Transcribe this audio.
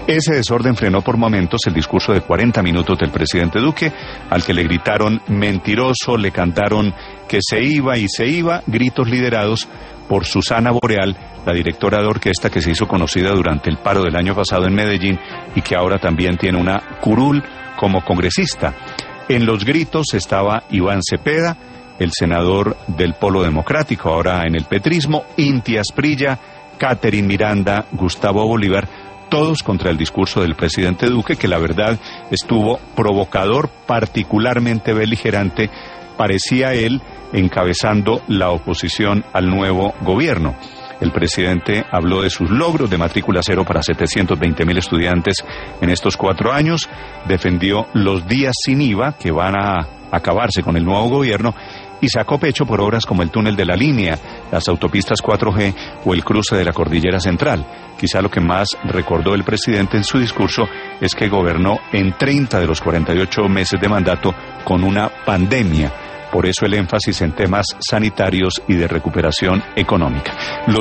Ese desorden frenó por momentos el discurso de 40 minutos del presidente Duque, al que le gritaron mentiroso, le cantaron que se iba, gritos liderados por Susana Boreal, la directora de orquesta que se hizo conocida durante el paro del año pasado en Medellín y que ahora también tiene una curul como congresista. En los gritos estaba Iván Cepeda, el senador del Polo Democrático, ahora en el petrismo, Inti Asprilla, Catherine Miranda, Gustavo Bolívar, todos contra el discurso del presidente Duque, que la verdad estuvo provocador, particularmente beligerante, parecía él encabezando la oposición al nuevo gobierno. El presidente habló de sus logros de matrícula cero para 720.000 estudiantes en estos 4 años, defendió los días sin IVA que van a acabarse con el nuevo gobierno y sacó pecho por obras como el túnel de la línea, las autopistas 4G o el cruce de la Cordillera Central. Quizá lo que más recordó el presidente en su discurso es que gobernó en 30 de los 48 meses de mandato con una pandemia. Por eso el énfasis en temas sanitarios y de recuperación económica.